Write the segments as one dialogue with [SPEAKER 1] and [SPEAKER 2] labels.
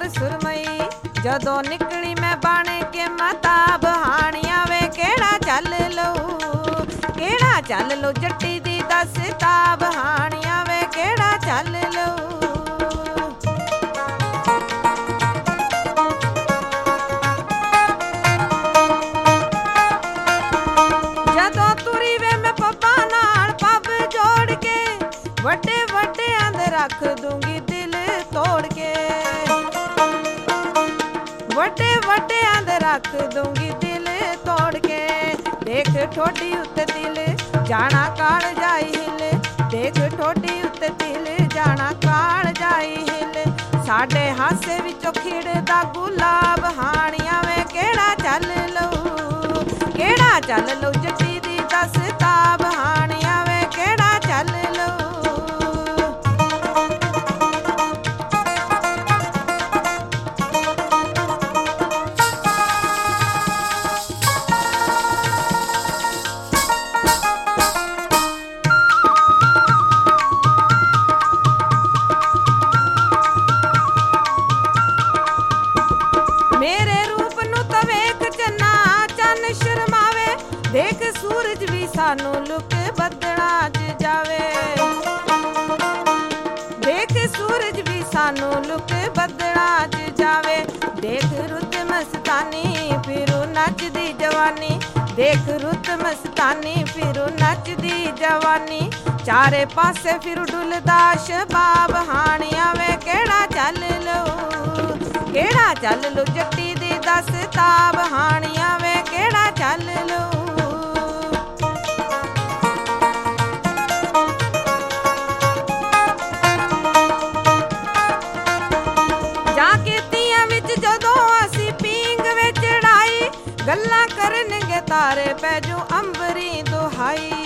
[SPEAKER 1] सुरमई जदों निकली मैं बन के महताब हाणिया वे केड़ा चल लो जट्टी दी दस ताब हाणिया वे केड़ा चल लो। जदों तुरी वे मैं पप्पा नाल पब जोड़ के वड्डे वड्डे अंद रख दूंगी दिल तोड़ के वड्डे वड्डे अंद रख दूंगी दिल तोड़ के। देख ठोडी उत्ते दिल जाना काल जाई हिल देख ठोडी उत्ते दिल जाना काल जाई हिल। साडे हासे विचों खिड़दा गुलाब हाणिया वे केड़ा चल लो जट्टी दी दस ताब हाणिया वे केड़ा चल लो। मेरे रूप नू तो वेख चन्ना चन्न शर्मावे देख सूरज भी सानू लुक बदना च जावे देख सूरज भी सानू लुक बदना च जावे। देख रुत मस्तानी फिरू नचदी जवानी देख रुत मस्तानी फिरू नचदी जवानी। चारे पासे फिर डुलदा शबाब हाणिया वे केड़ा चल लो जट्टी दी दस ताब हाणिया वे केड़ा चल लो। जाके तियां विच जदों असी पींग वे चढ़ाई गल्लां करनगे तारे पैजू अंबरी दुहाई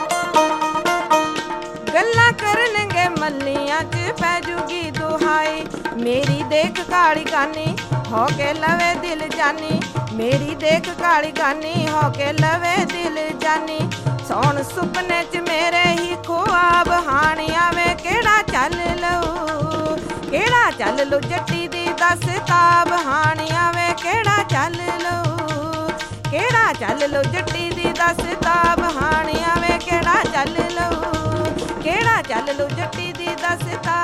[SPEAKER 1] गल्लां करनगे मल्लियां च पैजूगी दुहाई। मेरी देख काली गानी हो के लवे दिल जानी मेरी देख काली गानी हो के लवे दिल जानी। सोन सुपने च मेरे ही ख्वाब हाणिया वे केड़ा चल लो जट्टी दी दस ताब हाणिया वे केड़ा चल लो जट्टी दी दस ताब हाणिया वे केड़ा चल लो जट्टी दी दस ताब।